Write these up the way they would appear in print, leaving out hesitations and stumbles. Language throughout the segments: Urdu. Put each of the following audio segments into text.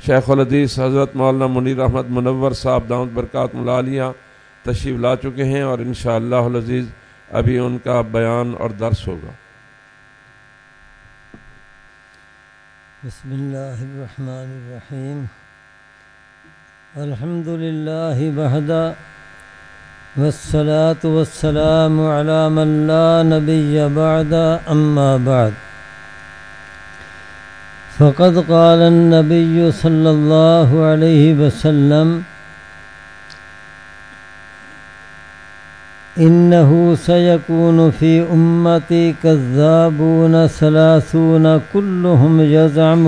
شیخ الحدیث حضرت مولانا منیر احمد منور صاحب دامت برکاتہ العالیہ تشریف لا چکے ہیں اور انشاءاللہ العزیز ابھی ان کا بیان اور درس ہوگا. بسم اللہ الرحمن الرحیم. الحمد للہ وحدہ والصلاة والسلام علی من لا نبی بعد اما بعد. فقد قال النبی صلی اللہ علیہ وسلم إنه سيكون في أمتي كذابون ثلاثون كلهم يزعم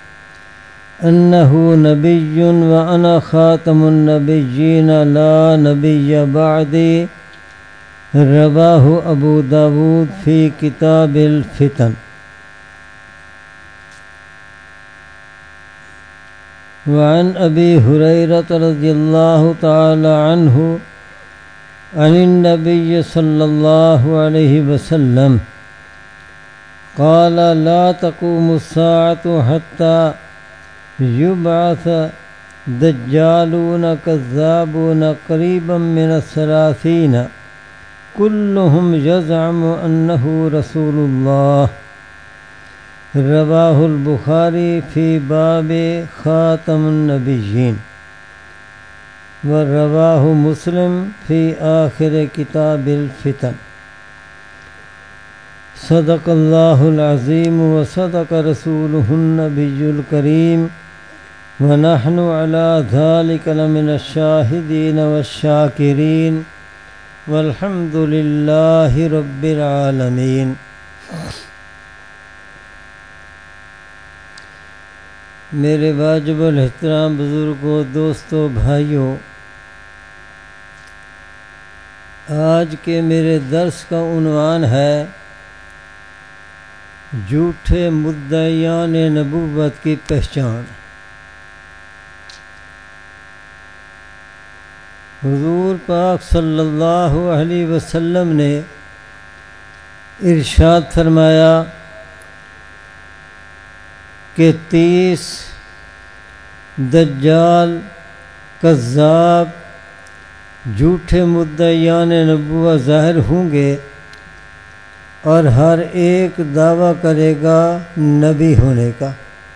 أنه نبي وأنا خاتم النبيين لا نبي بعدي. رواه أبو داود في كتاب الفتن. وعن أبي هريرة رضي الله تعالى عنه عن النبي صلى الله عليه وسلم قال لا تقوم الساعة حتى يبعث دجالون كذابون قريبا من 30 كلهم يزعم أنه رسول الله. رواه البخاري في باب خاتم النبيين ورواه مسلم في آخر كتاب الفتن. صدق الله العظيم وصدق رسوله النبي الكريم ونحن على ذلك لمن الشاهدين والشاكرين والحمد لله رب العالمين. میرے واجب الاحترام بزرگوں، دوستوں، بھائیوں، آج کے میرے درس کا عنوان ہے جھوٹے مدعیان نبوت کی پہچان. حضور پاک صلی اللہ علیہ وسلم نے ارشاد فرمایا کہ 30 دجال، کذاب، جھوٹے مدعیان نبوت ظاہر ہوں گے اور ہر ایک دعویٰ کرے گا نبی ہونے کا.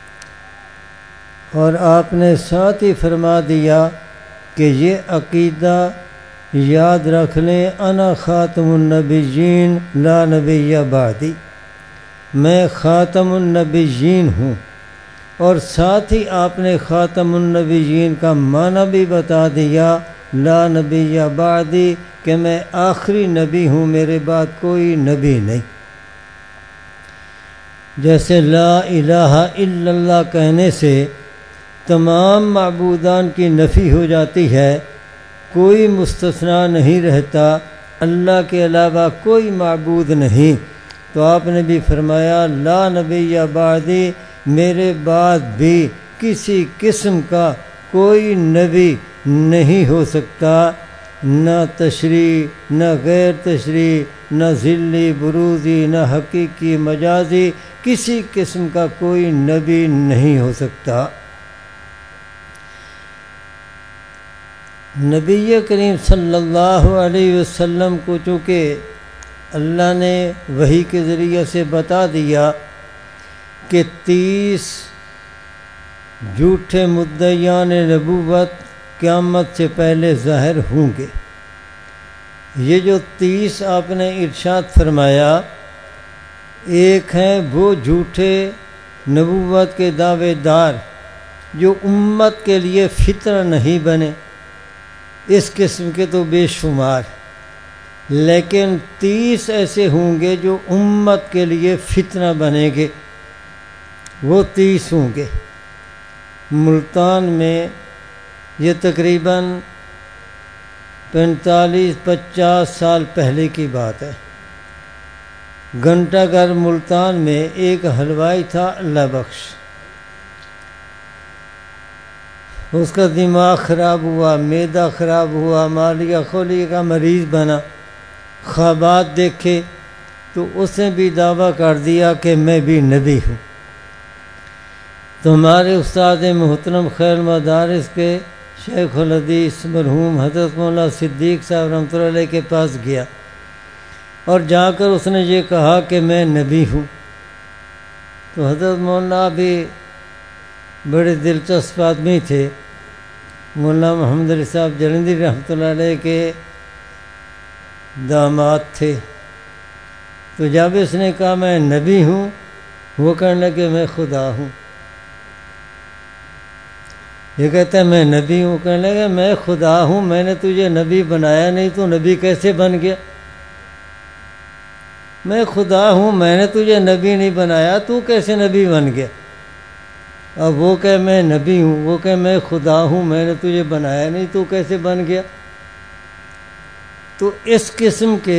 اور آپ نے ساتھ ہی فرما دیا کہ یہ عقیدہ یاد رکھ لیں، انا خاتم النبیین لا نبی بعدی، میں خاتم النبیین ہوں. اور ساتھ ہی آپ نے خاتم النبیین کا معنی بھی بتا دیا، لا نبی بعدی، کہ میں آخری نبی ہوں، میرے بعد کوئی نبی نہیں. جیسے لا الہ الا اللہ کہنے سے تمام معبودان کی نفی ہو جاتی ہے، کوئی مستثنا نہیں رہتا، اللہ کے علاوہ کوئی معبود نہیں. تو آپ نے بھی فرمایا لا نبی بعدی، میرے بعد بھی کسی قسم کا کوئی نبی نہیں ہو سکتا، نہ تشریح، نہ غیر تشریح، نہ ذلی بروزی، نہ حقیقی مجازی، کسی قسم کا کوئی نبی نہیں ہو سکتا. نبی کریم صلی اللہ علیہ وسلم کو چونکہ اللہ نے وحی کے ذریعے سے بتا دیا کہ 30 جھوٹے مدعیان نبوت قیامت سے پہلے ظاہر ہوں گے. یہ جو 30 آپ نے ارشاد فرمایا، ایک ہیں وہ جھوٹے نبوت کے دعوے دار جو امت کے لیے فتنہ نہیں بنے، اس قسم کے تو بے شمار، لیکن 30 ایسے ہوں گے جو امت کے لیے فتنہ بنیں گے. وہ 30 ہوں گے. ملتان میں یہ تقریباً 45-50 سال پہلے کی بات ہے. گھنٹہ گھر ملتان میں ایک حلوائی تھا اللہ بخش. اس کا دماغ خراب ہوا، معدہ خراب ہوا، مالیہ خولی کا مریض بنا. خوابات دیکھے تو اس نے بھی دعویٰ کر دیا کہ میں بھی نبی ہوں. تو ہمارے استاد محترم خیر مدارس کے شیخ الحدیث مرحوم حضرت مولانا صدیق صاحب رحمۃ اللہ علیہ کے پاس گیا اور جا کر اس نے یہ کہا کہ میں نبی ہوں. تو حضرت مولانا بھی بڑے دلچسپ آدمی تھے، مولانا محمد علی صاحب جلندھری رحمۃ اللہ علیہ کے داماد تھے. تو جب اس نے کہا میں نبی ہوں، وہ کہنے لگے میں خدا ہوں. یہ کہتا ہے میں نبی ہوں، کہنے لگا میں خدا ہوں، میں نے تجھے نبی بنایا نہیں، تو نبی کیسے بن گیا؟ میں خدا ہوں، میں نے تجھے نبی نہیں بنایا، تو کیسے نبی بن گیا؟ اب وہ کہ میں نبی ہوں، وہ کہ میں خدا ہوں، میں نے تجھے بنایا نہیں، تو کیسے بن گیا؟ تو اس قسم کے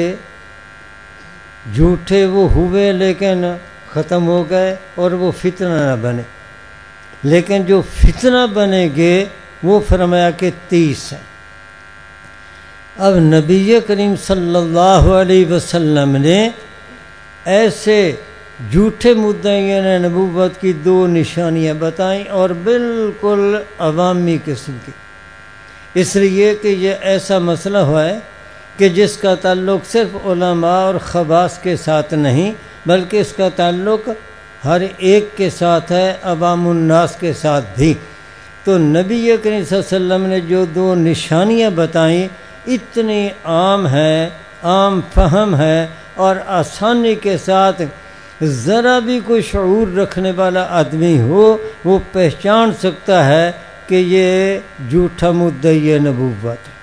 جھوٹے وہ ہوئے لیکن ختم ہو گئے اور وہ فتنہ نہ بنے. لیکن جو فتنہ بنے گے وہ فرمایا کہ 30 ہیں. اب نبی کریم صلی اللہ علیہ وسلم نے ایسے جھوٹے مدعیان نبوت کی 2 نشانیاں بتائیں اور بالکل عوامی قسم کی، اس لیے کہ یہ ایسا مسئلہ ہوا ہے کہ جس کا تعلق صرف علماء اور خواص کے ساتھ نہیں بلکہ اس کا تعلق ہر ایک کے ساتھ ہے، عوام الناس کے ساتھ بھی. تو نبی کریم صلی اللہ علیہ وسلم نے جو 2 نشانیاں بتائیں اتنی عام ہے، عام فہم ہے اور آسانی کے ساتھ ذرا بھی کوئی شعور رکھنے والا آدمی ہو وہ پہچان سکتا ہے کہ یہ جھوٹا مدعی نبوت ہے.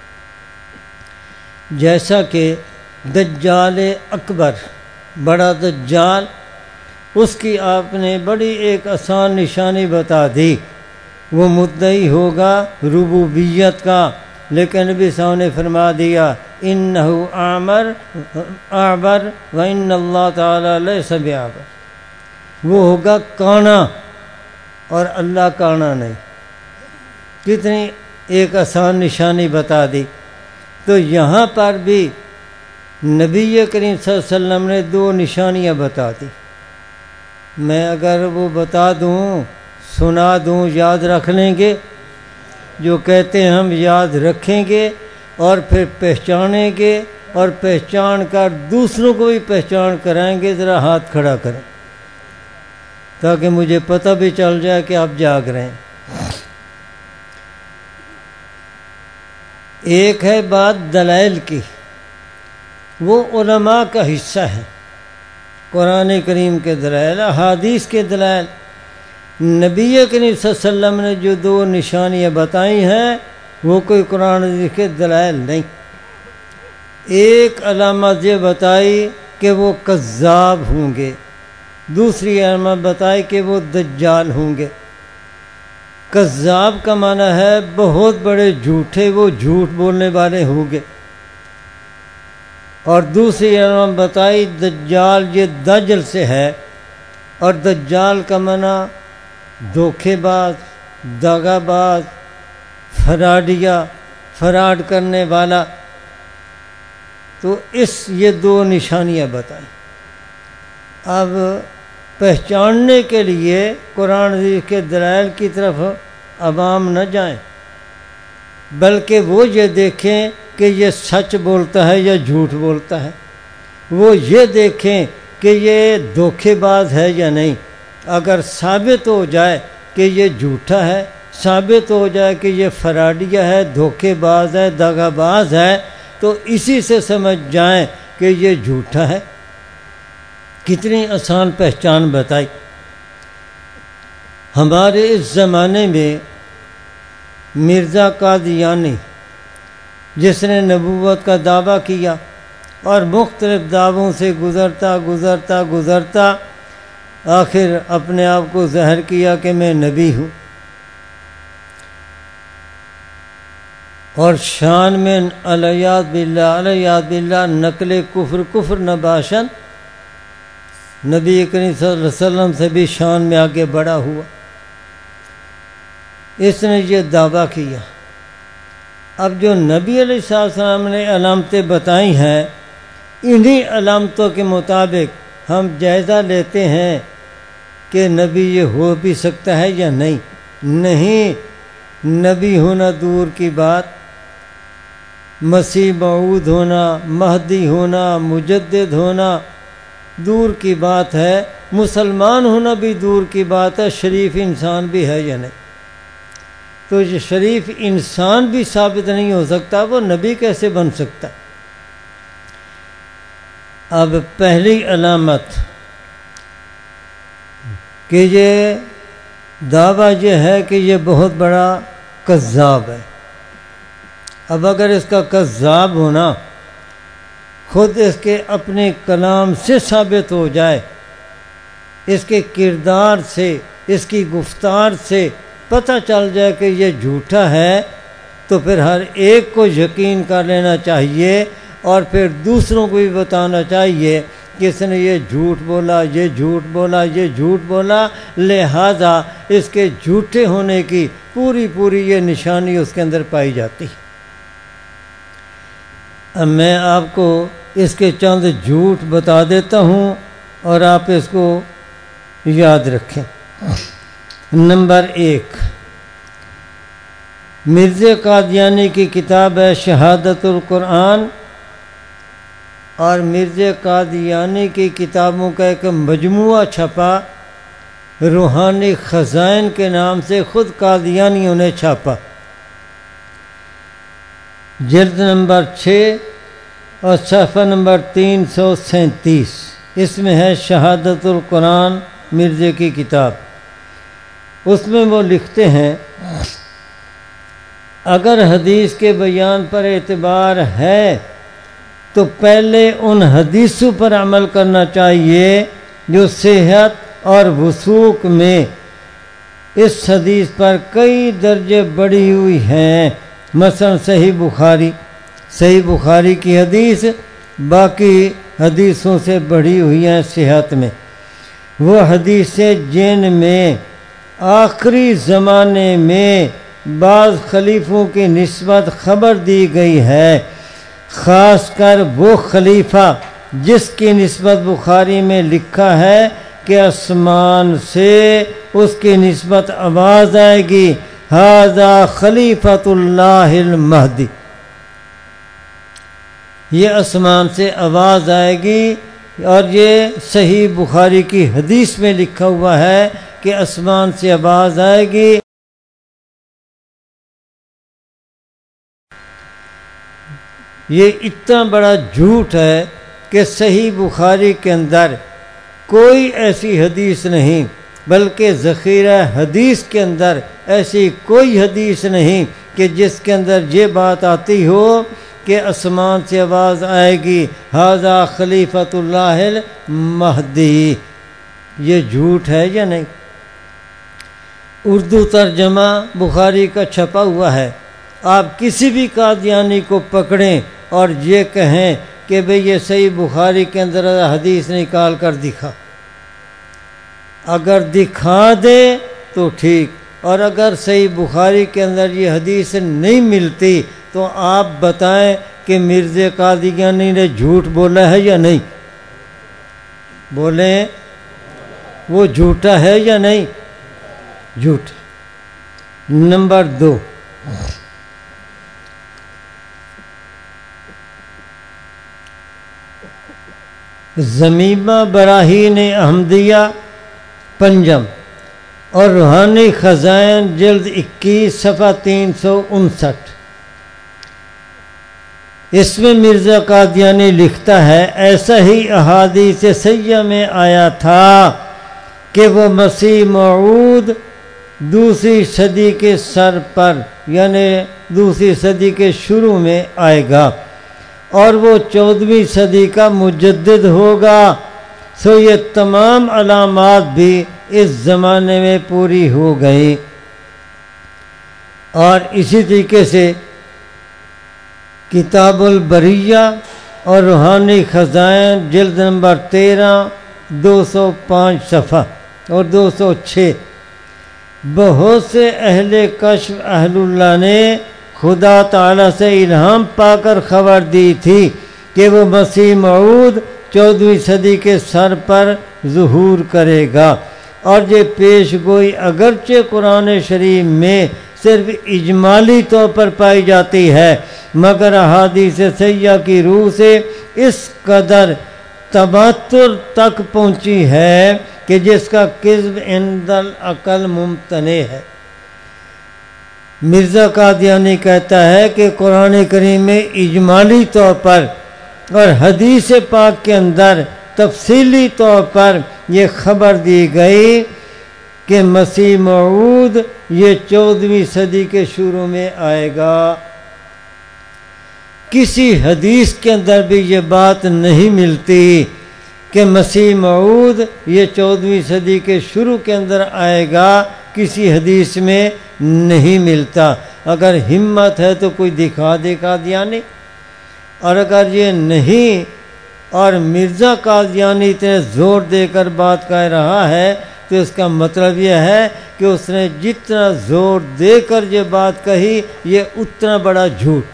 جیسا کہ دجال اکبر، بڑا دجال، اس کی آپ نے بڑی ایک آسان نشانی بتا دی. وہ مدعی ہوگا ربوبیت کا، لیکن نبی صلی اللہ علیہ وسلم نے فرما دیا انہو اعور وان اللہ تعالی لیس بعور. وہ ہوگا کانا اور اللہ کانا نہیں. کتنی ایک آسان نشانی بتا دی. تو یہاں پر بھی نبی کریم صلی اللہ علیہ وسلم نے 2 نشانیاں بتا دی. میں اگر وہ بتا دوں، سنا دوں، یاد رکھ لیں گے؟ جو کہتے ہیں ہم یاد رکھیں گے اور پھر پہچانیں گے اور پہچان کر دوسروں کو بھی پہچان کرائیں گے. ذرا ہاتھ کھڑا کریں تاکہ مجھے پتہ بھی چل جائے کہ آپ جاگ رہے ہیں. ایک ہے بات دلائل کی، وہ علماء کا حصہ ہے. قرآن کریم کے دلائل، احادیث کے دلائل. نبی کریم صلی اللہ علیہ وسلم نے جو 2 نشانیاں بتائی ہیں وہ کوئی قرآن حدیث کے دلائل نہیں. ایک علامت یہ بتائی کہ وہ کذاب ہوں گے، دوسری علامت بتائی کہ وہ دجال ہوں گے. کذاب کا معنی ہے بہت بڑے جھوٹے، وہ جھوٹ بولنے والے ہوں گے. اور دوسری علامت بتائی دجال، یہ دجل سے ہے، اور دجال کا معنی دھوکے باز، دغا باز، فراڈیا، فراڈ کرنے والا. تو یہ 2 نشانیاں بتائیں. اب پہچاننے کے لیے قرآن حدیث کے دلائل کی طرف عوام نہ جائیں بلکہ وہ یہ دیکھیں کہ یہ سچ بولتا ہے یا جھوٹ بولتا ہے. وہ یہ دیکھیں کہ یہ دھوکے باز ہے یا نہیں. اگر ثابت ہو جائے کہ یہ جھوٹا ہے، ثابت ہو جائے کہ یہ فراڈیا ہے، دھوکے باز ہے، دغا باز ہے، تو اسی سے سمجھ جائیں کہ یہ جھوٹا ہے. کتنی آسان پہچان بتائی. ہمارے اس زمانے میں مرزا قادیانی جس نے نبوت کا دعویٰ کیا اور مختلف دعووں سے گزرتا آخر اپنے آپ کو ظاہر کیا کہ میں نبی ہوں، اور شان میں علیہ باللہ نقل کفر نباشن نبی کریم صلی اللہ علیہ وسلم سے بھی شان میں آگے بڑھا ہوا. اس نے یہ دعویٰ کیا. اب جو نبی علیہ السلام نے علامتیں بتائی ہیں انہی علامتوں کے مطابق ہم جائزہ لیتے ہیں کہ نبی یہ ہو بھی سکتا ہے یا نہیں؟ نہیں، نبی ہونا دور کی بات، مسیح موعود ہونا، مہدی ہونا، مجدد ہونا دور کی بات ہے، مسلمان ہونا بھی دور کی بات ہے، شریف انسان بھی ہے یا نہیں؟ تو یہ شریف انسان بھی ثابت نہیں ہو سکتا، وہ نبی کیسے بن سکتا؟ اب پہلی علامت کہ یہ دعویٰ یہ ہے کہ یہ بہت بڑا کذاب ہے۔ اب اگر اس کا کذاب ہونا خود اس کے اپنے کلام سے ثابت ہو جائے، اس کے کردار سے، اس کی گفتار سے پتہ چل جائے کہ یہ جھوٹا ہے، تو پھر ہر ایک کو یقین کر لینا چاہیے اور پھر دوسروں کو بھی بتانا چاہیے کہ اس نے یہ جھوٹ بولا، یہ جھوٹ بولا، یہ جھوٹ بولا، لہذا اس کے جھوٹے ہونے کی پوری یہ نشانی اس کے اندر پائی جاتی۔ اب میں آپ کو اس کے چند جھوٹ بتا دیتا ہوں اور آپ اس کو یاد رکھیں۔ نمبر 1، مرزا قادیانی کی کتاب ہے شہادت القرآن، اور مرزا قادیانی کی کتابوں کا ایک مجموعہ چھپا، روحانی خزائن کے نام سے، خود قادیانیوں نے چھاپا، جلد نمبر 6 اور صفحہ نمبر 337، اس میں ہے شہادت القرآن مرزا کی کتاب۔ اس میں وہ لکھتے ہیں اگر حدیث کے بیان پر اعتبار ہے تو پہلے ان حدیثوں پر عمل کرنا چاہیے جو صحت اور وثوق میں اس حدیث پر کئی درجے بڑھی ہوئی ہیں، مثلا صحیح بخاری کی حدیث باقی حدیثوں سے بڑھی ہوئی ہیں صحت میں، وہ حدیثیں جن میں آخری زمانے میں بعض خلیفوں کی نسبت خبر دی گئی ہے، خاص کر وہ خلیفہ جس کی نسبت بخاری میں لکھا ہے کہ آسمان سے اس کی نسبت آواز آئے گی، ھذا خلیفۃ اللہ المہدی، یہ آسمان سے آواز آئے گی، اور یہ صحیح بخاری کی حدیث میں لکھا ہوا ہے کہ آسمان سے آواز آئے گی۔ یہ اتنا بڑا جھوٹ ہے کہ صحیح بخاری کے اندر کوئی ایسی حدیث نہیں، بلکہ ذخیرہ حدیث کے اندر ایسی کوئی حدیث نہیں کہ جس کے اندر یہ بات آتی ہو کہ آسمان سے آواز آئے گی، ھذا خلیفۃ اللہ المہدی۔ یہ جھوٹ ہے یا نہیں؟ اردو ترجمہ بخاری کا چھپا ہوا ہے، آپ کسی بھی قادیانی کو پکڑیں اور یہ کہیں کہ بھئی یہ صحیح بخاری کے اندر حدیث نکال کر دکھا، اگر دکھا دے تو ٹھیک، اور اگر صحیح بخاری کے اندر یہ حدیث نہیں ملتی تو آپ بتائیں کہ مرزا قادیانی نے جھوٹ بولا ہے یا نہیں؟ بولیں، وہ جھوٹا ہے یا نہیں؟ جھوٹ۔ نمبر 2، ضمیمہ براہین احمدیہ پنجم اور روحانی خزائن جلد 21 صفحہ 359، اس میں مرزا قادیانی لکھتا ہے ایسا ہی احادیث صحیحہ میں آیا تھا کہ وہ مسیح موعود دوسری صدی کے سر پر یعنی دوسری صدی کے شروع میں آئے گا اور وہ 14ویں صدی کا مجدد ہوگا، سو یہ تمام علامات بھی اس زمانے میں پوری ہو گئی۔ اور اسی طریقے سے کتاب البریہ اور روحانی خزائن جلد نمبر 13 205 صفحہ اور 206، بہت سے اہل کشف اہل اللہ نے خدا تعالیٰ سے الہام پا کر خبر دی تھی کہ وہ مسیح موعود 14ویں صدی کے سر پر ظہور کرے گا، اور یہ پیش گوئی اگرچہ قرآن شریف میں صرف اجمالی طور پر پائی جاتی ہے، مگر احادیث صحیحہ کی روح سے اس قدر تواتر تک پہنچی ہے کہ جس کا کذب عند العقل ممتنع ہے۔ مرزا قادیانی کہتا ہے کہ قرآن کریم میں اجمالی طور پر اور حدیث پاک کے اندر تفصیلی طور پر یہ خبر دی گئی کہ مسیح موعود یہ 14ویں صدی کے شروع میں آئے گا۔ کسی حدیث کے اندر بھی یہ بات نہیں ملتی کہ مسیح موعود یہ 14ویں صدی کے شروع کے اندر آئے گا، کسی حدیث میں نہیں ملتا۔ اگر ہمت ہے تو کوئی دکھا دے قادیانی، اور اگر یہ نہیں اور مرزا قادیانی اتنے زور دے کر بات کہہ رہا ہے تو اس کا مطلب یہ ہے کہ اس نے جتنا زور دے کر یہ بات کہی یہ اتنا بڑا جھوٹ۔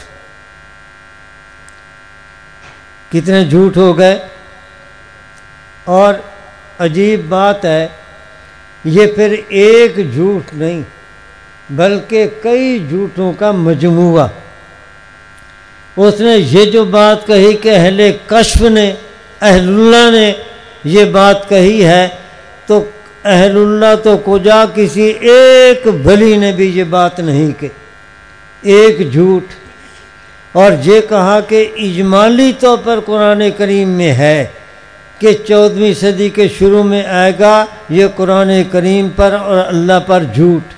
کتنے جھوٹ ہو گئے، اور عجیب بات ہے یہ پھر ایک جھوٹ نہیں بلکہ کئی جھوٹوں کا مجموعہ۔ اس نے یہ جو بات کہی کہ اہل کشف نے، اہل اللہ نے یہ بات کہی ہے، تو اہل اللہ تو کجا کسی ایک ولی نے بھی یہ بات نہیں کی، ایک جھوٹ۔ اور یہ کہا کہ اجمالی طور پر قرآن کریم میں ہے کہ 14ویں صدی کے شروع میں آئے گا، یہ قرآن کریم پر اور اللہ پر جھوٹ۔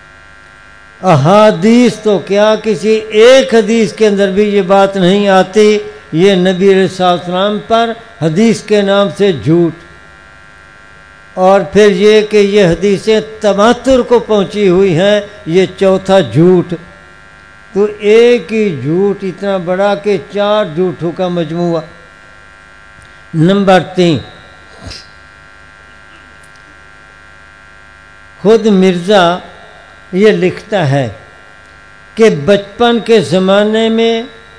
احادیث تو کیا کسی ایک حدیث کے اندر بھی یہ بات نہیں آتی، یہ نبی علیہ السلام پر حدیث کے نام سے جھوٹ۔ اور پھر یہ کہ یہ حدیثیں تواتر کو پہنچی ہوئی ہیں، یہ چوتھا جھوٹ۔ تو ایک ہی جھوٹ اتنا بڑا کہ 4 جھوٹوں کا مجموعہ۔ نمبر 3، خود مرزا یہ لکھتا ہے کہ بچپن کے زمانے میں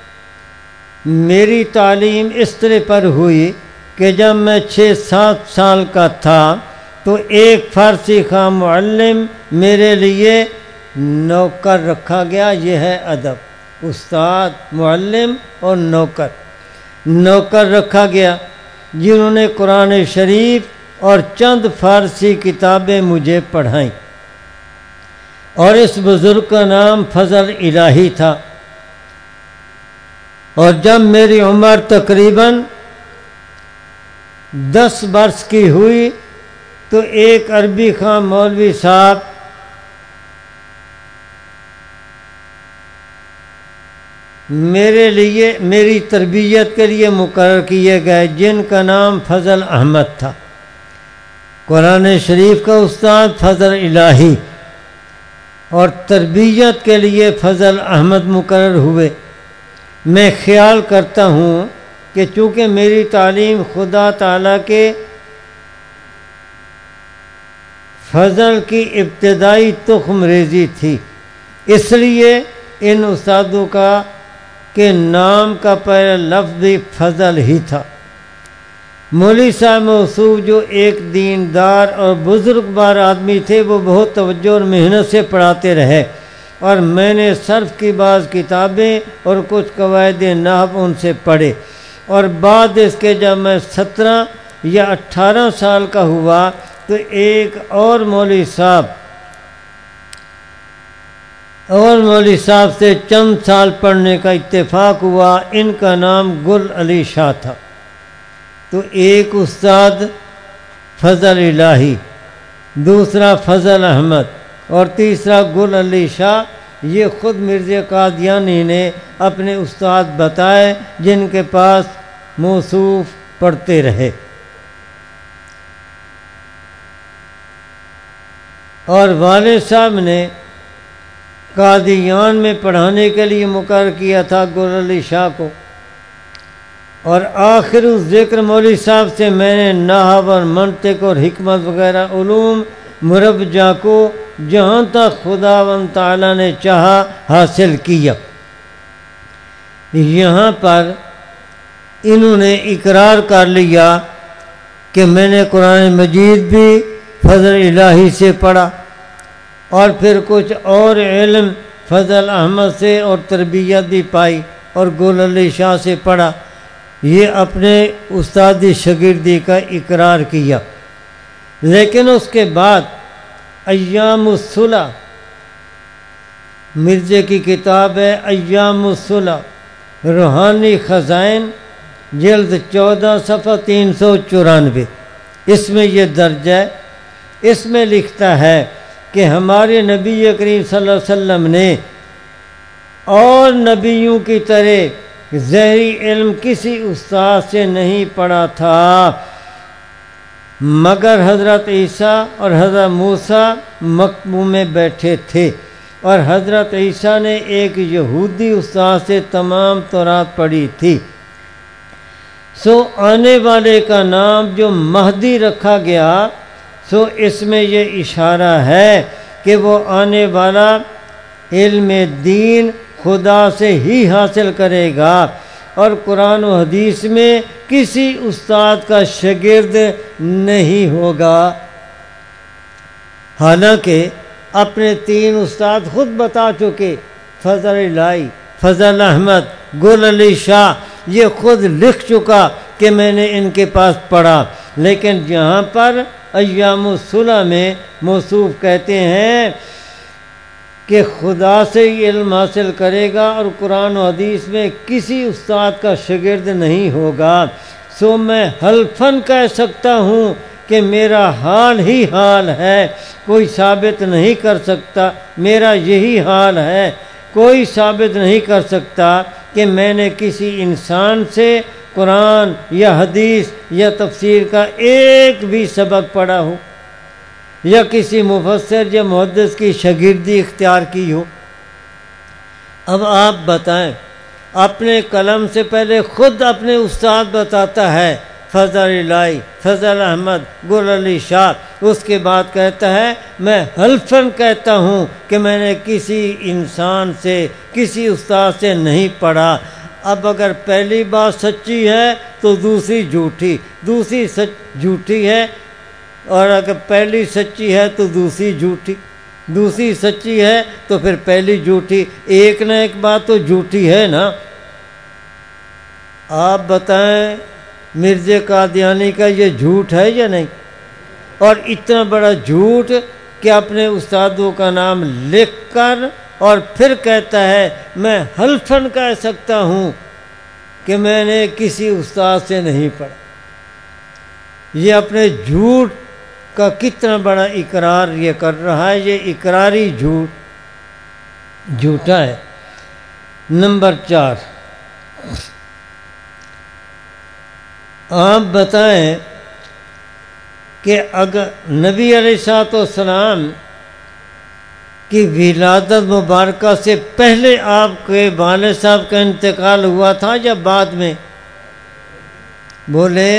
میری تعلیم اس طرح پر ہوئی کہ جب میں 6-7 سال کا تھا تو ایک فارسی خواہ معلم میرے لیے نوکر رکھا گیا۔ یہ ہے ادب، استاد، معلم اور نوکر رکھا گیا، جنہوں نے قرآن شریف اور چند فارسی کتابیں مجھے پڑھائیں، اور اس بزرگ کا نام فضل الہی تھا۔ اور جب میری عمر تقریباً 10 برس کی ہوئی تو ایک عربی خواہ مولوی صاحب میری تربیت کے لیے مقرر کیے گئے، جن کا نام فضل احمد تھا۔ قرآن شریف کا استاد فضل الہی اور تربیت کے لیے فضل احمد مقرر ہوئے۔ میں خیال کرتا ہوں کہ چونکہ میری تعلیم خدا تعالیٰ کے فضل کی ابتدائی تخم ریزی تھی، اس لیے ان استادوں کا کے نام کا پہلا لفظ بھی فضل ہی تھا۔ مولوی صاحب موصوف جو ایک دیندار اور بزرگ بار آدمی تھے، وہ بہت توجہ اور محنت سے پڑھاتے رہے، اور میں نے صرف کی بعض کتابیں اور کچھ قواعد نحو ان سے پڑھے۔ اور بعد اس کے جب میں 17 یا 18 سال کا ہوا تو ایک اور مولوی صاحب سے چند سال پڑھنے کا اتفاق ہوا۔ ان کا نام گل علی شاہ تھا۔ تو ایک استاد فضل الہی، دوسرا فضل احمد اور تیسرا گل علی شاہ، یہ خود مرزا قادیانی نے اپنے استاد بتائے، جن کے پاس موصوف پڑھتے رہے۔ اور والد صاحب نے قادیان میں پڑھانے کے لیے مقرر کیا تھا گل علی شاہ کو۔ اور آخر اس ذکر مولوی صاحب سے میں نے نحو اور منطق اور حکمت وغیرہ علوم مربجہ کو جہاں تک خداوند تعالیٰ نے چاہا حاصل کیا۔ یہاں پر انہوں نے اقرار کر لیا کہ میں نے قرآن مجید بھی فضل الہی سے پڑھا، اور پھر کچھ اور علم فضل احمد سے اور تربیت بھی پائی اور گل علی شاہ سے پڑھا۔ یہ اپنے استادی شاگردی کا اقرار کیا، لیکن اس کے بعد ایام الصلح، مرزے کی کتاب ہے ایام الصلح روحانی خزائن، جلد 14 صفحہ 394، اس میں یہ درج ہے۔ اس میں لکھتا ہے کہ ہمارے نبی کریم صلی اللہ علیہ وسلم نے اور نبیوں کی طرح ظاہری علم کسی استاد سے نہیں پڑھا تھا، مگر حضرت عیسیٰ اور حضرت موسیٰ مکتوب میں بیٹھے تھے، اور حضرت عیسیٰ نے ایک یہودی استاد سے تمام تورات پڑھی تھی۔ سو آنے والے کا نام جو مہدی رکھا گیا، سو اس میں یہ اشارہ ہے کہ وہ آنے والا علم دین خدا سے ہی حاصل کرے گا، اور قرآن و حدیث میں کسی استاد کا شاگرد نہیں ہوگا۔ حالانکہ اپنے 3 استاد خود بتا چکے، فضل الہی، فضل احمد، گل علی شاہ، یہ خود لکھ چکا کہ میں نے ان کے پاس پڑھا، لیکن یہاں پر ایام الصلح میں موصوف کہتے ہیں کہ خدا سے ہی علم حاصل کرے گا اور قرآن و حدیث میں کسی استاد کا شاگرد نہیں ہوگا۔ سو میں حلفاً کہہ سکتا ہوں کہ میرا حال ہی حال ہے، کوئی ثابت نہیں کر سکتا، میرا یہی حال ہے، کوئی ثابت نہیں کر سکتا کہ میں نے کسی انسان سے قرآن یا حدیث یا تفسیر کا ایک بھی سبق پڑھا ہو، یا کسی مفسر یا محدث کی شاگردی اختیار کی ہو۔ اب آپ بتائیں، اپنے قلم سے پہلے خود اپنے استاد بتاتا ہے، فضل الہی، فضل احمد، گل علی شاہ، اس کے بعد کہتا ہے میں حلفاً کہتا ہوں کہ میں نے کسی انسان سے، کسی استاد سے نہیں پڑھا۔ اب اگر پہلی بات سچی ہے تو دوسری جھوٹی، دوسری جھوٹی ہے، اور اگر پہلی سچی ہے تو دوسری جھوٹی، دوسری سچی ہے تو پھر پہلی جھوٹی، ایک نہ ایک بات تو جھوٹی ہے نا۔ آپ بتائیں مرزا قادیانی کا یہ جھوٹ ہے یا نہیں؟ اور اتنا بڑا جھوٹ کہ اپنے استادوں کا نام لکھ کر اور پھر کہتا ہے میں حلفاً کہہ سکتا ہوں کہ میں نے کسی استاد سے نہیں پڑھا۔ یہ اپنے جھوٹ کا کتنا بڑا اقرار یہ کر رہا ہے، یہ اقراری جھوٹا ہے۔ نمبر 4، آپ بتائیں کہ اگر نبی علیہ الصلوۃ والسلام کی ولادت مبارکہ سے پہلے آپ کے والد صاحب کا انتقال ہوا تھا یا بعد میں؟ بولے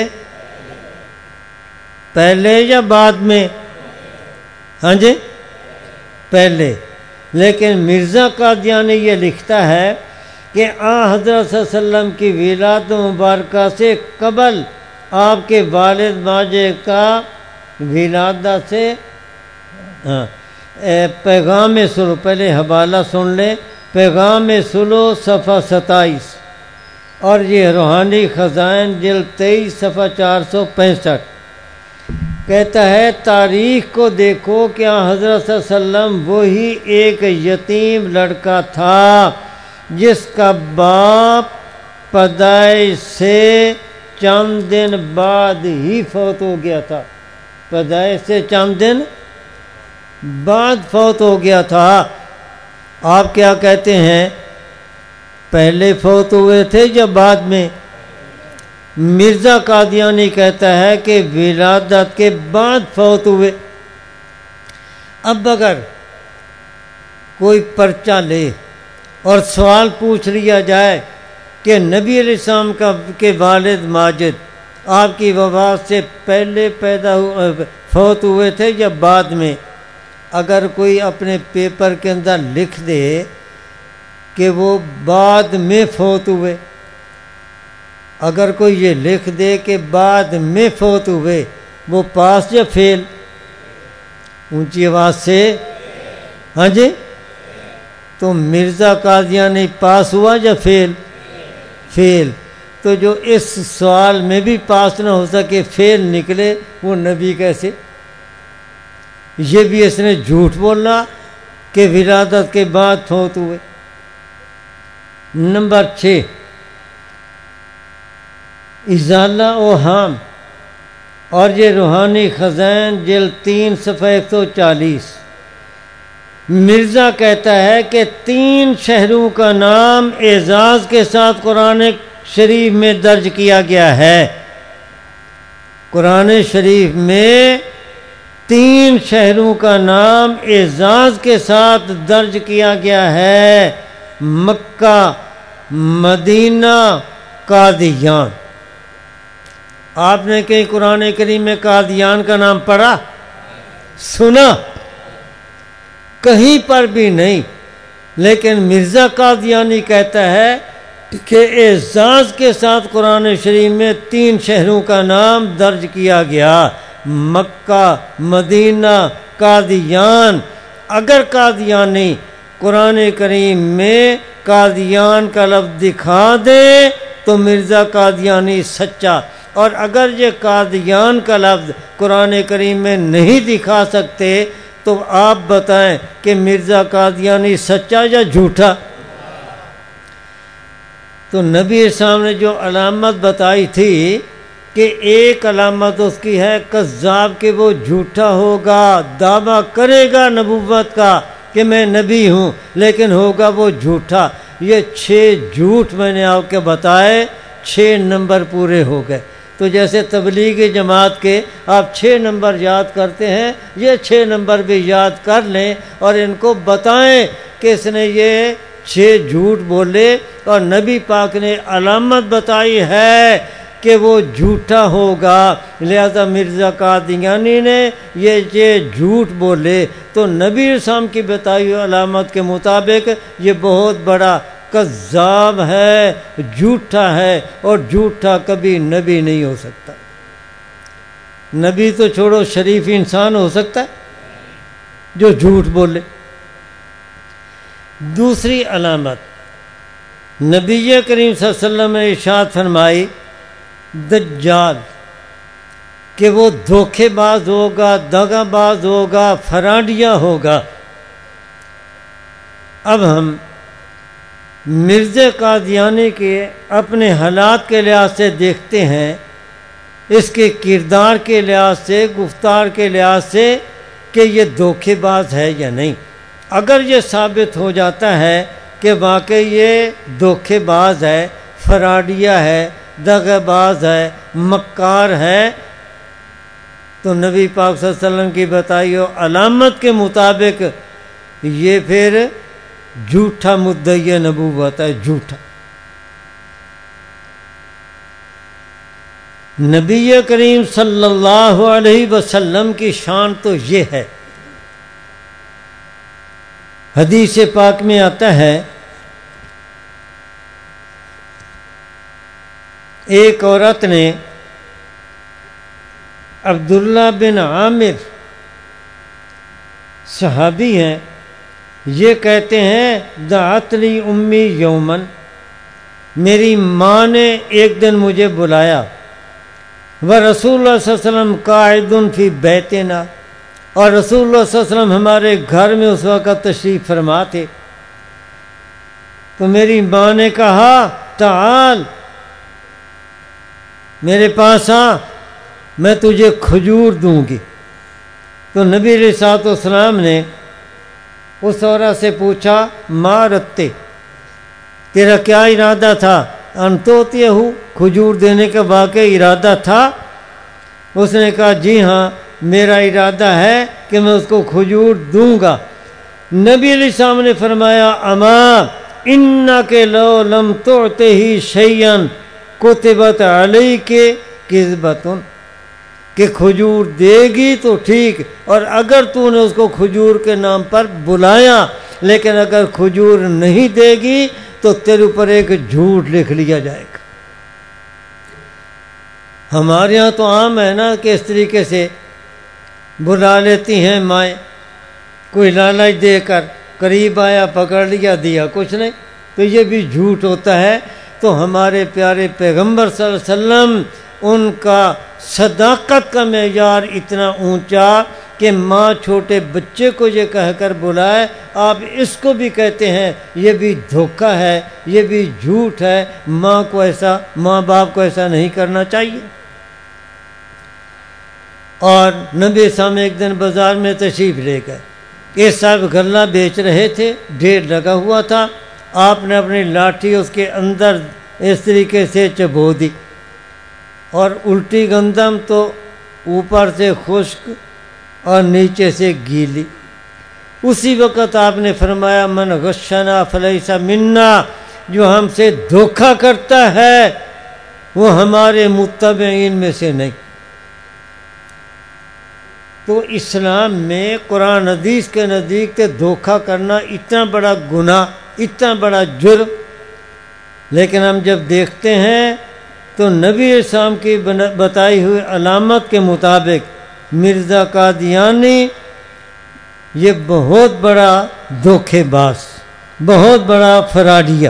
پہلے یا بعد میں؟ ہاں جی پہلے۔ لیکن مرزا قادیانی یہ لکھتا ہے کہ حضرت صلی اللہ علیہ وسلم کی ولادت مبارکہ سے قبل آپ کے والد ماجد کا ولادت سے پیغام سلو، پہلے حوالہ سن لیں، پیغام سلو صفحہ 27، اور یہ روحانی خزائن جلد 23 صفحہ 465 کہتا ہے تاریخ کو دیکھو کہ حضرت صلی اللہ علیہ وسلم وہی ایک یتیم لڑکا تھا جس کا باپ پیدائش سے چند دن بعد ہی فوت ہو گیا تھا، پیدائش سے چند دن بعد فوت ہو گیا تھا۔ آپ کیا کہتے ہیں، پہلے فوت ہوئے تھے یا بعد میں؟ مرزا قادیانی کہتا ہے کہ ولادت کے بعد فوت ہوئے۔ اب اگر کوئی پرچہ لے اور سوال پوچھ لیا جائے کہ نبی علیہ السلام کے والد ماجد آپ کی وفات سے پہلے فوت ہوئے تھے یا بعد میں، اگر کوئی اپنے پیپر کے اندر لکھ دے کہ وہ بعد میں فوت ہوئے، اگر کوئی یہ لکھ دے کہ بعد میں فوت ہوئے، وہ پاس یا فیل؟ اونچی آواز سے ہاں جی. تو مرزا قادیانی پاس ہوا یا فیل؟ فیل. تو جو اس سوال میں بھی پاس نہ ہو سکے فیل نکلے وہ نبی کیسے؟ یہ بھی اس نے جھوٹ بولنا کہ ولادت کے بعد فوت ہوئے. نمبر 6 ازالہ اوہام اور یہ روحانی خزائن جلد 3 صفحہ 140. مرزا کہتا ہے کہ 3 شہروں کا نام اعزاز کے ساتھ قرآن شریف میں درج کیا گیا ہے. قرآن شریف میں 3 شہروں کا نام اعزاز کے ساتھ درج کیا گیا ہے: مکہ، مدینہ، قادیان. آپ نے کہیں قرآن کریم میں قادیان کا نام پڑھا؟ سنا؟ کہیں پر بھی نہیں. لیکن مرزا قادیانی کہتا ہے کہ اعزاز کے ساتھ قرآن شریف میں 3 شہروں کا نام درج کیا گیا: مکہ، مدینہ، قادیان. اگر قادیانی قرآن کریم میں قادیان کا لفظ دکھا دے تو مرزا قادیانی سچا، اور اگر یہ قادیان کا لفظ قرآن کریم میں نہیں دکھا سکتے تو آپ بتائیں کہ مرزا قادیانی سچا یا جھوٹا؟ تو نبی اسلام نے جو علامت بتائی تھی کہ ایک علامت اس کی ہے کذاب، کہ وہ جھوٹا ہوگا، دعویٰ کرے گا نبوت کا کہ میں نبی ہوں لیکن ہوگا وہ جھوٹا. یہ 6 جھوٹ میں نے آپ کے بتائے، 6 نمبر پورے ہو گئے. تو جیسے تبلیغی جماعت کے آپ 6 نمبر یاد کرتے ہیں، یہ 6 نمبر بھی یاد کر لیں اور ان کو بتائیں کہ اس نے یہ 6 جھوٹ بولے اور نبی پاک نے علامت بتائی ہے کہ وہ جھوٹا ہوگا. لہذا مرزا قادیانی نے یہ جھوٹ بولے تو نبی اسلام کی بتائی ہوئی علامت کے مطابق یہ بہت بڑا کذاب ہے، جھوٹا ہے، اور جھوٹا کبھی نبی نہیں ہو سکتا. نبی تو چھوڑو، شریف انسان ہو سکتا ہے جو جھوٹ بولے. دوسری علامت نبی کریم صلی اللہ علیہ وسلم نے ارشاد فرمائی دجال، کہ وہ دھوکے باز ہوگا، دغا باز ہوگا، فراڈیا ہوگا. اب ہم مرزا قادیانی کے اپنے حالات کے لحاظ سے دیکھتے ہیں، اس کے کردار کے لحاظ سے، گفتار کے لحاظ سے کہ یہ دھوکے باز ہے یا نہیں. اگر یہ ثابت ہو جاتا ہے کہ واقعی یہ دھوکے باز ہے، فراڈیا ہے، دغا باز ہے، مکار ہے، تو نبی پاک صلی اللہ علیہ وسلم کی بتائی ہو علامت کے مطابق یہ پھر جھوٹا مدعی نبوت ہے، جھوٹا. نبی کریم صلی اللہ علیہ وسلم کی شان تو یہ ہے. حدیث پاک میں آتا ہے ایک عورت نے عبداللہ بن عامر صحابی ہیں، یہ کہتے ہیں دعتنی امی یومن، میری ماں نے ایک دن مجھے بلایا، ورسول اللہ صلی اللہ علیہ وسلم قاعد فی بیتنا، اور رسول اللہ صلی اللہ علیہ وسلم ہمارے گھر میں اس وقت تشریف فرما تھے. تو میری ماں نے کہا تعال، میرے پاس آ، میں تجھے کھجور دوں گی. تو نبی علیہ الصلوۃ والسلام نے اس عورت سے پوچھا ما رتے، تیرا کیا ارادہ تھا؟ انتوتیہ ہوں، کھجور دینے کا واقع ارادہ تھا؟ اس نے کہا جی ہاں، میرا ارادہ ہے کہ میں اس کو کھجور دوں گا. نبی علیہ السلام نے فرمایا اما انک لو لم تعطہ شیئا کتبت علیک کذبۃ، کہ کھجور دے گی تو ٹھیک، اور اگر تو نے اس کو کھجور کے نام پر بلایا لیکن اگر کھجور نہیں دے گی تو تیرے اوپر ایک جھوٹ لکھ لیا جائے گا. ہمارے ہاں تو عام ہے نا کہ اس طریقے سے بلا لیتی ہیں مائیں، کوئی لالچ دے کر قریب آیا پکڑ لیا دیا کچھ نہیں، تو یہ بھی جھوٹ ہوتا ہے۔ تو ہمارے پیارے پیغمبر صلی اللہ علیہ وسلم ان کا صداقت کا معیار اتنا اونچا کہ ماں چھوٹے بچے کو یہ کہہ کر بلائے، آپ اس کو بھی کہتے ہیں، یہ بھی دھوکہ ہے، یہ بھی جھوٹ ہے۔ ماں باپ کو ایسا نہیں کرنا چاہیے۔ اور نبی صاحب ایک دن بازار میں تشریف لے گئے، یہ صاحب غلہ بیچ رہے تھے، ڈھیر لگا ہوا تھا، آپ نے اپنی لاٹھی اس کے اندر اس طریقے سے چبو دی، اور الٹی گندم تو اوپر سے خشک اور نیچے سے گیلی۔ اسی وقت آپ نے فرمایا من غشنا فلیس منا، جو ہم سے دھوکہ کرتا ہے وہ ہمارے متبعین میں سے نہیں۔ تو اسلام میں قرآن حدیث کے نزدیک کہ دھوکہ کرنا اتنا بڑا گناہ، اتنا بڑا جرم، لیکن ہم جب دیکھتے ہیں تو نبی اسلام کی بتائی ہوئی علامت کے مطابق مرزا قادیانی یہ بہت بڑا دھوکے باز، بہت بڑا فراڈیہ۔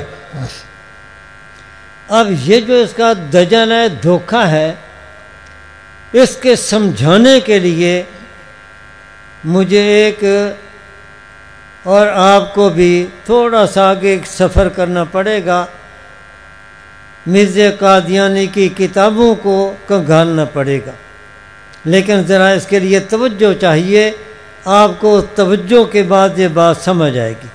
اب یہ جو اس کا دجل ہے، دھوکہ ہے، اس کے سمجھانے کے لیے مجھے ایک اور آپ کو بھی تھوڑا سا آگے سفر کرنا پڑے گا، مرزا قادیانی کی کتابوں کو کنگھالنا پڑے گا، لیکن ذرا اس کے لیے توجہ چاہیے، آپ کو توجہ کے بعد یہ بات سمجھ آئے گی۔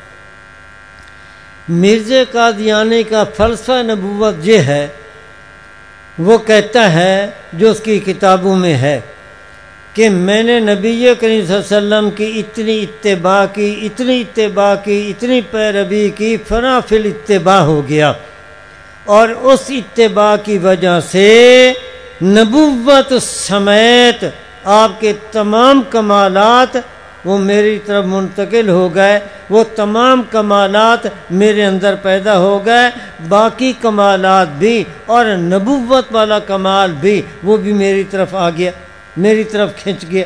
مرزا قادیانی کا فلسفہ نبوت یہ ہے، وہ کہتا ہے جو اس کی کتابوں میں ہے کہ میں نے نبی کریم صلی اللہ علیہ وسلم کی اتنی اتباع کی، اتنی پیروی کی، فنا فی الاتباع ہو گیا، اور اس اتباع کی وجہ سے نبوت سمیت آپ کے تمام کمالات وہ میری طرف منتقل ہو گئے، وہ تمام کمالات میرے اندر پیدا ہو گئے، باقی کمالات بھی اور نبوت والا کمال بھی وہ بھی میری طرف آ گیا، میری طرف کھنچ گیا۔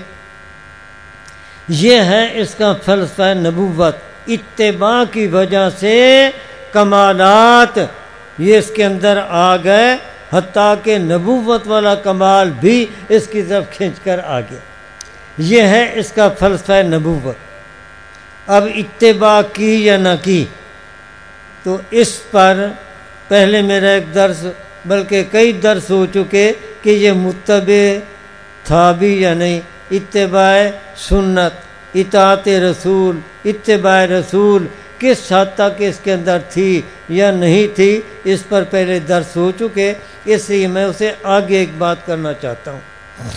یہ ہے اس کا فلسفہ نبوت، اتباع کی وجہ سے کمالات یہ اس کے اندر آ گئے، حتیٰ کہ نبوت والا کمال بھی اس کی طرف کھنچ کر آ گیا۔ یہ ہے اس کا فلسفہ نبوت۔ اب اتباع کی یا نہ کی، تو اس پر پہلے میرا ایک درس بلکہ کئی درس ہو چکے کہ یہ متبع تھا بھی یا نہیں، اتباع سنت، اطاعت رسول، اتباع رسول کس حد تک اس کے اندر تھی یا نہیں تھی، اس پر پہلے درس ہو چکے، اس لیے میں اسے آگے ایک بات کرنا چاہتا ہوں۔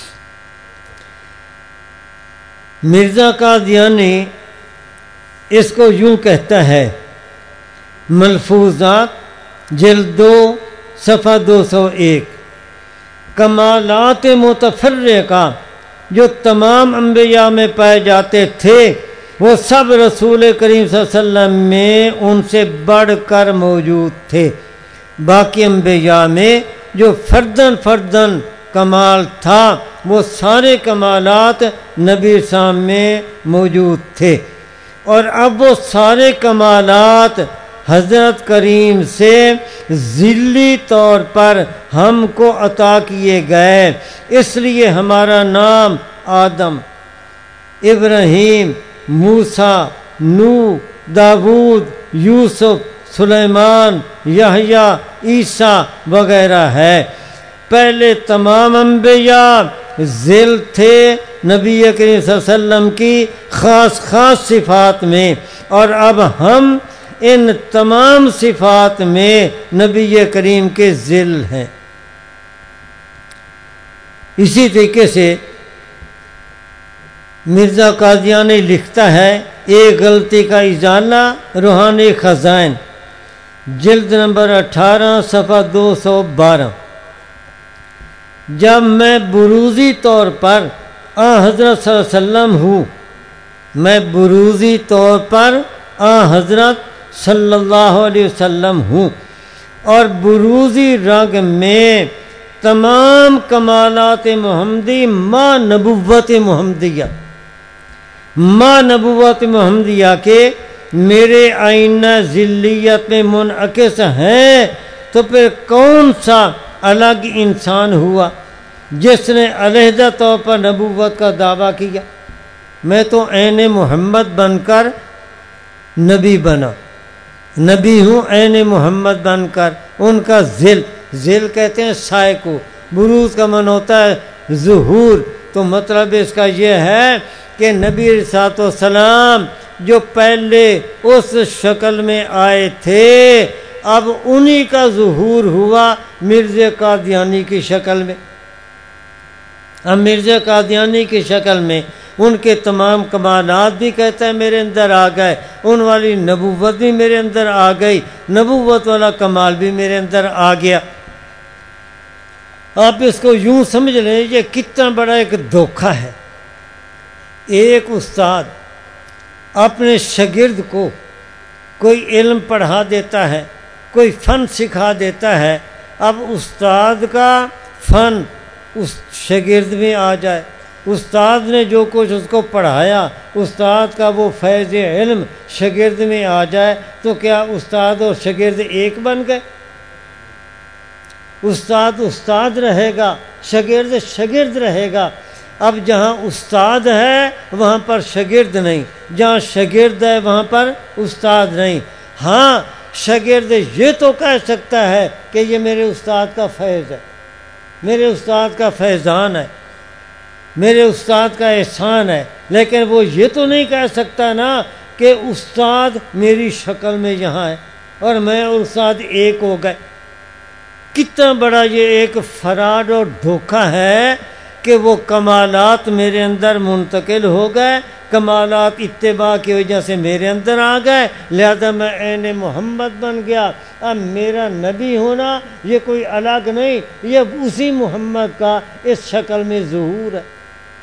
مرزا قادیانی اس کو یوں کہتا ہے، ملفوظات جلد 2 صفحہ 201، کمالات متفرقہ جو تمام انبیاء میں پائے جاتے تھے وہ سب رسول کریم صلی اللہ علیہ وسلم میں ان سے بڑھ کر موجود تھے۔ باقی انبیاء میں جو فردن کمال تھا وہ سارے کمالات نبی صاحب میں موجود تھے، اور اب وہ سارے کمالات حضرت کریم سے ذلی طور پر ہم کو عطا کیے گئے، اس لیے ہمارا نام آدم، ابراہیم، موسیٰ، نوح، داود، یوسف، سلیمان، یحییٰ، عیسیٰ وغیرہ ہے۔ پہلے تمام انبیاء ذل تھے نبی کریم صلی اللہ علیہ وسلم کی خاص صفات میں، اور اب ہم ان تمام صفات میں نبی کریم کے ذل ہیں۔ اسی طریقے سے مرزا قادیانی لکھتا ہے، ایک غلطی کا ازالہ، روحانی خزائن، جلد نمبر 18 صفحہ 212، جب میں بروزی طور پر حضرت صلی اللہ علیہ وسلم ہوں، میں بروزی طور پر حضرت صلی اللہ علیہ وسلم ہوں، اور بروزی رنگ میں تمام کمالات محمدی ما نبوت محمدیہ، ما نبوت محمدیہ کے میرے آئینہ ذلیت میں منعکس ہیں، تو پھر کون سا الگ انسان ہوا جس نے علیحدہ طور پر نبوت کا دعویٰ کیا؟ میں تو عین محمد بن کر نبی بنا، نبی ہوں عین محمد بن کر۔ ان کا ذل کہتے ہیں سائے کو، بروز کا من ہوتا ہے ظہور، تو مطلب اس کا یہ ہے کہ نبی علیہ الصلوۃ والسلام جو پہلے اس شکل میں آئے تھے، اب انہی کا ظہور ہوا مرزا قادیانی کی شکل میں۔ اب مرزا قادیانی کی شکل میں ان کے تمام کمالات بھی کہتا ہے میرے اندر آ گئے، ان والی نبوت بھی میرے اندر آ گئی، نبوت والا کمال بھی میرے اندر آ گیا۔ آپ اس کو یوں سمجھ لیں، یہ کتنا بڑا ایک دھوکہ ہے۔ ایک استاد اپنے شاگرد کو کوئی علم پڑھا دیتا ہے، کوئی فن سکھا دیتا ہے، اب استاد کا فن اس شاگرد میں آ جائے، استاد نے جو کچھ اس کو پڑھایا، استاد کا وہ فیض علم شاگرد میں آ جائے، تو کیا استاد اور شاگرد ایک بن گئے؟ استاد رہے گا، شاگرد رہے گا۔ اب جہاں استاد ہے وہاں پر شاگرد نہیں، جہاں شاگرد ہے وہاں پر استاد نہیں۔ ہاں شاگرد یہ تو کہہ سکتا ہے کہ یہ میرے استاد کا فیض ہے، میرے استاد کا فیضان ہے، میرے استاد کا احسان ہے، لیکن وہ یہ تو نہیں کہہ سکتا نا کہ استاد میری شکل میں یہاں ہے اور میں اور استاد ایک ہو گئے۔ کتنا بڑا یہ ایک فراڈ اور دھوکہ ہے کہ وہ کمالات میرے اندر منتقل ہو گئے، کمالات اتباع کی وجہ سے میرے اندر آ گئے، لہذا میں عین محمد بن گیا۔ اب میرا نبی ہونا یہ کوئی الگ نہیں، یہ اسی محمد کا اس شکل میں ظہور ہے۔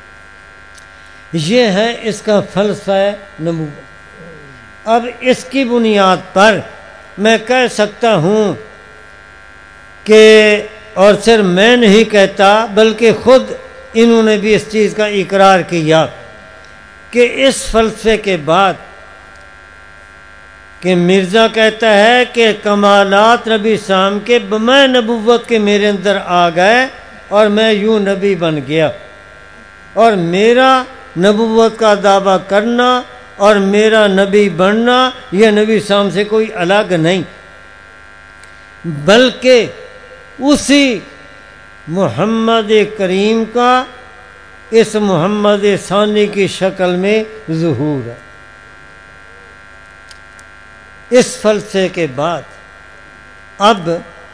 یہ ہے اس کا فلسفہ نبوت۔ اب اس کی بنیاد پر میں کہہ سکتا ہوں کہ، اور صرف میں نہیں کہتا بلکہ خود انہوں نے بھی اس چیز کا اقرار کیا کہ اس فلسفے کے بعد کہ مرزا کہتا ہے کہ کمالات نبی شام کے بمائے نبوت کے میرے اندر آ گئے اور میں یوں نبی بن گیا، اور میرا نبوت کا دعویٰ کرنا اور میرا نبی بننا یہ نبی شام سے کوئی الگ نہیں، بلکہ اسی محمد کریم کا اس محمد ثانی کی شکل میں ظہور ہے۔ اس فلسفے کے بعد اب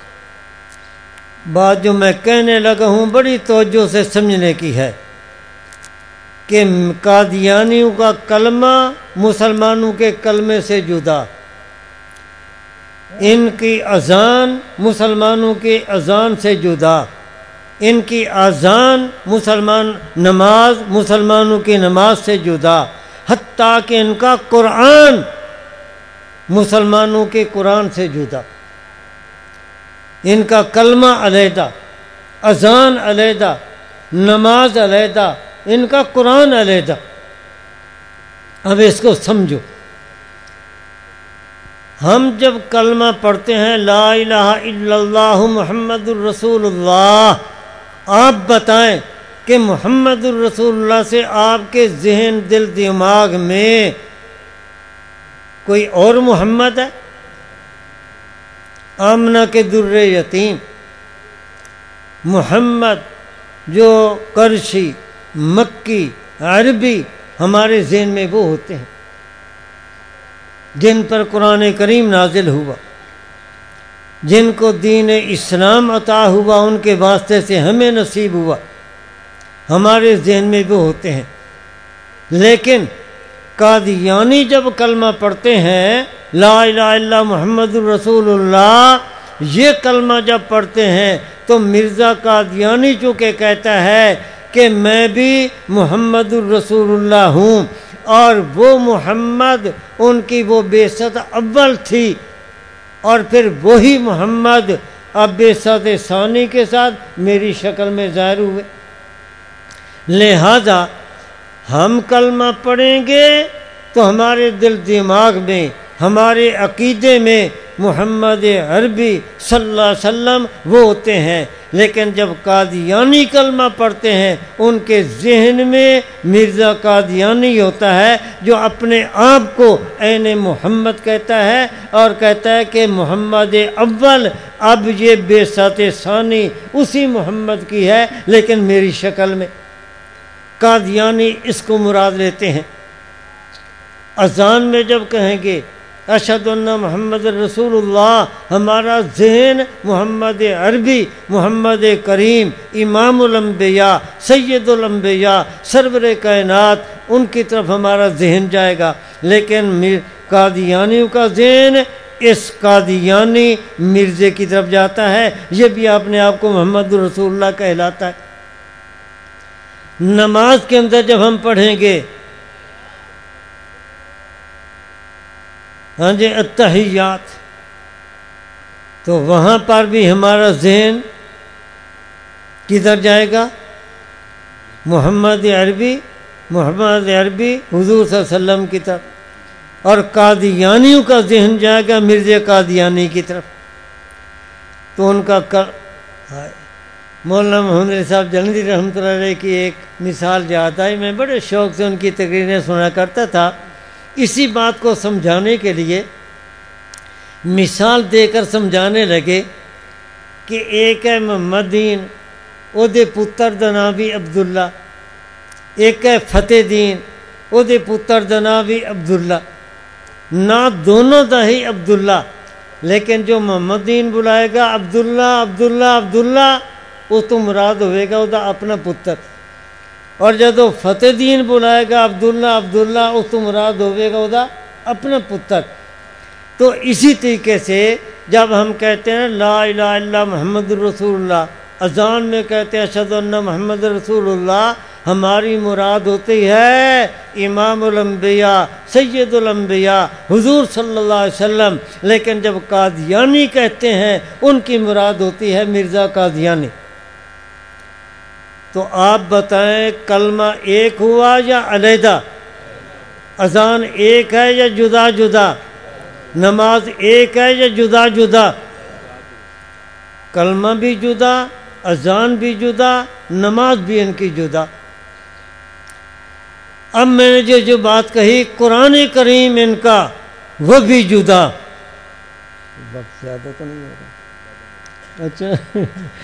بات جو میں کہنے لگا ہوں بڑی توجہ سے سمجھنے کی ہے کہ قادیانیوں کا کلمہ مسلمانوں کے کلمے سے جدا، ان کی اذان مسلمانوں کی اذان سے جدا، ان کی اذان نماز مسلمانوں کی نماز سے جدا، حتیٰ کہ ان کا قرآن مسلمانوں کے قرآن سے جدا، ان کا کلمہ علیحدہ، اذان علیحدہ، نماز علیحدہ، ان کا قرآن علیحدہ۔ اب اس کو سمجھو، ہم جب کلمہ پڑھتے ہیں لا الہ الا اللہ محمد الرسول اللہ، آپ بتائیں کہ محمد الرسول اللہ سے آپ کے ذہن دل دماغ میں کوئی اور محمد ہے؟ آمنہ کے در یتیم محمد جو قرشی، مکی، عربی ہمارے ذہن میں وہ ہوتے ہیں جن پر قرآن کریم نازل ہوا، جن کو دین اسلام عطا ہوا، ان کے واسطے سے ہمیں نصیب ہوا، ہمارے ذہن میں وہ ہوتے ہیں۔ لیکن قادیانی جب کلمہ پڑھتے ہیں لا الہ الا محمد الرسول اللہ، یہ کلمہ جب پڑھتے ہیں تو مرزا قادیانی چونکہ کہتا ہے کہ میں بھی محمد الرسول اللہ ہوں، اور وہ محمد ان کی وہ بعثت اول تھی، اور پھر وہی محمد اب بعثت ثانی کے ساتھ میری شکل میں ظاہر ہوئے۔ لہذا ہم کلمہ پڑھیں گے تو ہمارے دل دماغ میں، ہمارے عقیدے میں محمد عربی صلی اللہ علیہ وسلم وہ ہوتے ہیں، لیکن جب قادیانی کلمہ پڑھتے ہیں ان کے ذہن میں مرزا قادیانی ہوتا ہے جو اپنے آپ کو عین محمد کہتا ہے اور کہتا ہے کہ محمد اول، اب یہ بعثت ثانی اسی محمد کی ہے لیکن میری شکل میں۔ قادیانی اس کو مراد لیتے ہیں۔ اذان میں جب کہیں گے اشہد ان محمد رسول اللہ، ہمارا ذہن محمد عربی، محمد کریم، امام الانبیاء، سید الانبیاء، سرور کائنات، ان کی طرف ہمارا ذہن جائے گا، لیکن قادیانیوں کا ذہن اس قادیانی مرزے کی طرف جاتا ہے، یہ بھی اپنے آپ کو محمد رسول اللہ کہلاتا ہے۔ نماز کے اندر جب ہم پڑھیں گے ہاں جی التحیات، تو وہاں پر بھی ہمارا ذہن کدھر جائے گا؟ محمد عربی، محمد عربی حضور صلی اللہ علیہ وسلم کی طرف، اور قادیانیوں کا ذہن جائے گا مرزا قادیانی کی طرف۔ تو ان کا مولانا محمد علی صاحب جلندی رحمۃ اللہ علیہ کی ایک مثال یاد آئی، میں بڑے شوق سے ان کی تقریریں سنا کرتا تھا۔ اسی بات کو سمجھانے کے لیے مثال دے کر سمجھانے لگے کہ ایک ہے محمد دین، او دے پتر دا نام بھی عبداللہ، ایک ہے فتح دین، او دے پتر دا نام بھی عبداللہ، نہ دونوں دا ہی عبداللہ، لیکن جو محمد دین بلائے گا عبداللہ عبداللہ عبداللہ، وہ تو مراد ہوئے گا وہ اپنا پتر، اور جب فتح دین بلائے گا عبداللہ عبداللہ، اس تو مراد ہوئے گا وہ اپنا پتر۔ تو اسی طریقے سے جب ہم کہتے ہیں لا الہ الا اللہ محمد رسول اللہ، اذان میں کہتے ہیں اشہد ان محمد رسول اللہ، ہماری مراد ہوتی ہے امام الانبیاء، سید الانبیاء، حضور صلی اللہ علیہ وسلم، لیکن جب قادیانی کہتے ہیں ان کی مراد ہوتی ہے مرزا قادیانی۔ تو آپ بتائیں کلمہ ایک ہوا یا علیحدہ؟ اذان ایک ہے یا جدا جدا؟ نماز ایک ہے یا جدا جدا؟ کلمہ بھی جدا، اذان بھی جدا، نماز بھی ان کی جدا۔ اب میں نے جو بات کہی قرآن کریم ان کا وہ بھی جدا، وقت زیادہ تو نہیں ہوگا، اچھا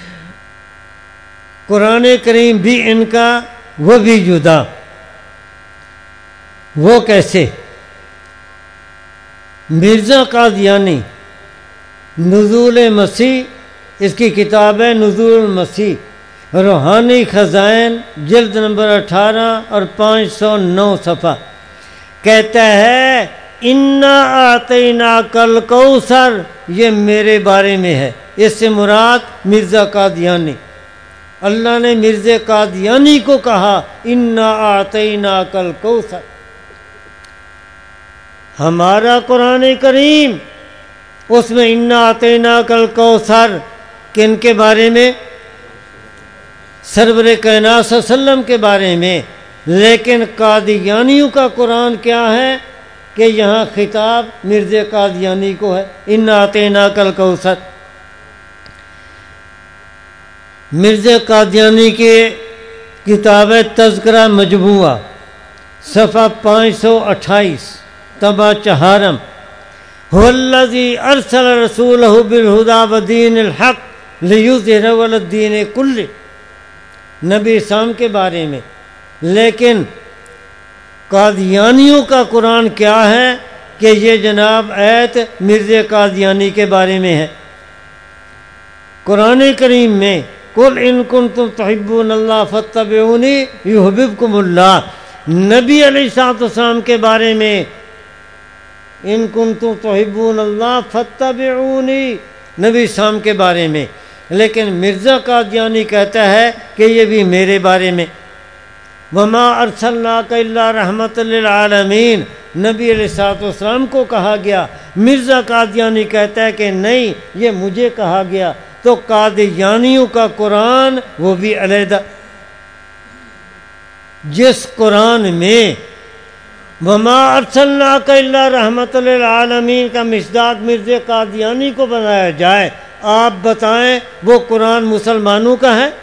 قرآن کریم بھی ان کا وہ بھی جدا۔ وہ کیسے؟ مرزا قادیانی نزول مسیح، اس کی کتاب ہے نزول المسیح، روحانی خزائن، جلد نمبر 18 اور 509 صفحہ، کہتا ہے انا اعطیناک الکوثر، یہ میرے بارے میں ہے، اس سے مراد مرزا قادیانی۔ اللہ نے مرزا قادیانی کو کہا انا اعطیناک الکوثر۔ ہمارا قرآن کریم اس میں انا اعطیناک الکوثر کن کے بارے میں؟ سرور کائنات صلی اللہ علیہ وسلم کے بارے میں، لیکن قادیانیوں کا قرآن کیا ہے کہ یہاں خطاب مرزا قادیانی کو ہے، انا اعطیناک الکوثر۔ مرزا قادیانی کی کتاب ہے تذکرہ مجموعہ، صفحہ 528، طبع چہارم، هو الذی ارسل رسولہ بالہدی ودین الحق لیظہرہ علی الدین کلہ، نبی اسلام کے بارے میں۔ لیکن قادیانیوں کا قرآن کیا ہے کہ یہ جناب آیت مرزا قادیانی کے بارے میں ہے۔ قرآن کریم میں قل ان کنتم تحبون اللہ فاتبعونی یحببکم اللہ، نبی علیہ الصلوۃ والسلام کے بارے میں ان کنتم تحبون اللہ فاتبعونی، نبی اسلام کے بارے میں، لیکن مرزا قادیانی کہتا ہے کہ یہ بھی میرے بارے میں۔ وما ارسلناک الا رحمۃ للعالمین، نبی علیہ الصلوۃ والسلام کو کہا گیا، مرزا قادیانی کہتا ہے کہ نہیں، یہ مجھے کہا گیا، تو قادیانیوں کا قرآن وہ بھی علیحدہ، جس قرآن میں وما ارسلناک الا رحمت للعالمین کا مصداق مرزا قادیانی کو بنایا جائے، آپ بتائیں وہ قرآن مسلمانوں کا ہے؟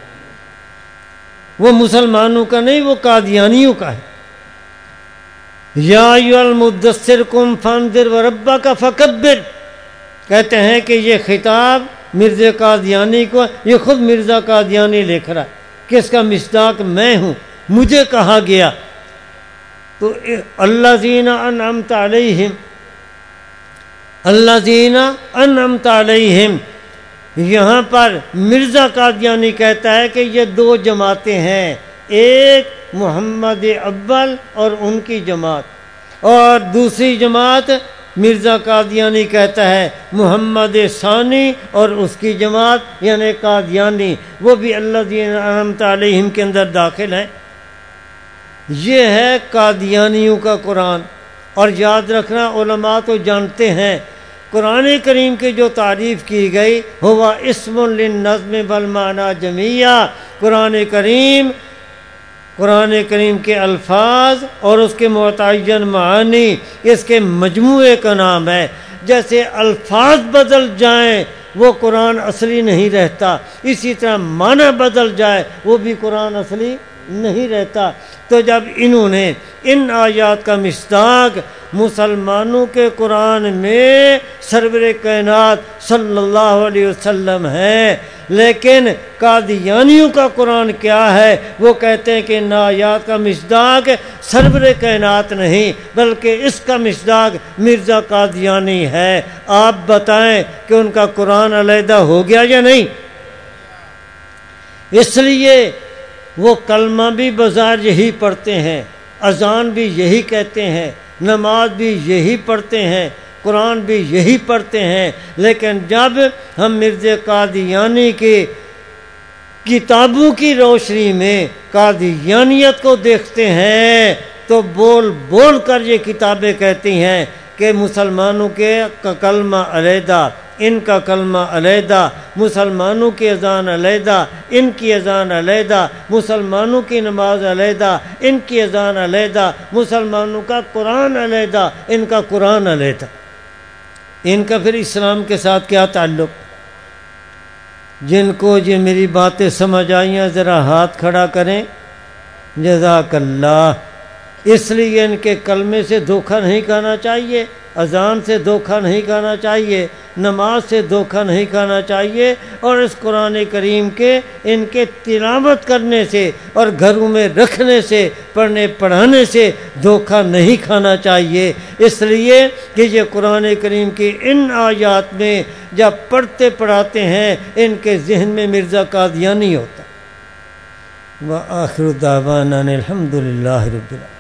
وہ مسلمانوں کا نہیں، وہ قادیانیوں کا ہے۔ یا ایھا المدثر قم فانذر وربک فکبر، کہتے ہیں کہ یہ خطاب مرزا قادیانی کو، یہ خود مرزا قادیانی لکھ رہا ہے کہ اس کا مصداق میں ہوں، مجھے کہا گیا۔ تو الذین انعمت علیہم، الذین انعمت علیہم، یہاں پر مرزا قادیانی کہتا ہے کہ یہ دو جماعتیں ہیں، ایک محمد اول اور ان کی جماعت، اور دوسری جماعت مرزا قادیانی کہتا ہے محمد ثانی اور اس کی جماعت یعنی قادیانی، وہ بھی الذین انعمت علیہم کے اندر داخل ہیں۔ یہ ہے قادیانیوں کا قرآن۔ اور یاد رکھنا، علماء تو جانتے ہیں قرآن کریم کی جو تعریف کی گئی ہوا اسم للنظم والمعنی جمیعا، قرآن کریم کے الفاظ اور اس کے متعین معانی اس کے مجموعے کا نام ہے۔ جیسے الفاظ بدل جائیں وہ قرآن اصلی نہیں رہتا، اسی طرح معنی بدل جائے وہ بھی قرآن اصلی نہیں رہتا۔ تو جب انہوں نے ان آیات کا مصداق مسلمانوں کے قرآن میں سرور کائنات صلی اللہ علیہ وسلم ہے، لیکن قادیانیوں کا قرآن کیا ہے؟ وہ کہتے ہیں کہ ان آیات کا مصداق سرور کائنات نہیں بلکہ اس کا مصداق مرزا قادیانی ہے۔ آپ بتائیں کہ ان کا قرآن علیحدہ ہو گیا یا نہیں؟ اس لیے وہ کلمہ بھی بظاہر یہی پڑھتے ہیں، اذان بھی یہی کہتے ہیں، نماز بھی یہی پڑھتے ہیں، قرآن بھی یہی پڑھتے ہیں، لیکن جب ہم مرزا قادیانی کی کتابوں کی روشنی میں قادیانیت کو دیکھتے ہیں تو بول بول کر یہ کتابیں کہتی ہیں کہ مسلمانوں کے کلمہ علیحدہ، ان کا کلمہ علیحدہ، مسلمانوں کی اذان علیحدہ، ان کی اذان علیحدہ، مسلمانوں کی نماز علیحدہ، ان کی اذان علیحدہ، مسلمانوں کا قرآن علیحدہ، ان کا قرآن علیحدہ۔ ان کا پھر اسلام کے ساتھ کیا تعلق؟ جن کو یہ میری باتیں سمجھ آئیں ذرا ہاتھ کھڑا کریں، جزاک اللہ۔ اس لیے ان کے کلمے سے دھوکہ نہیں کھانا چاہیے، اذان سے دھوکہ نہیں کھانا چاہیے، نماز سے دھوکہ نہیں کھانا چاہیے، اور اس قرآن کریم کے ان کے تلاوت کرنے سے اور گھروں میں رکھنے سے، پڑھنے پڑھانے سے دھوکہ نہیں کھانا چاہیے، اس لیے کہ یہ قرآن کریم کی ان آیات میں جب پڑھتے پڑھاتے ہیں ان کے ذہن میں مرزا قادیانی ہوتا۔ وآخر دعوانا الحمد للہ رب العالمین۔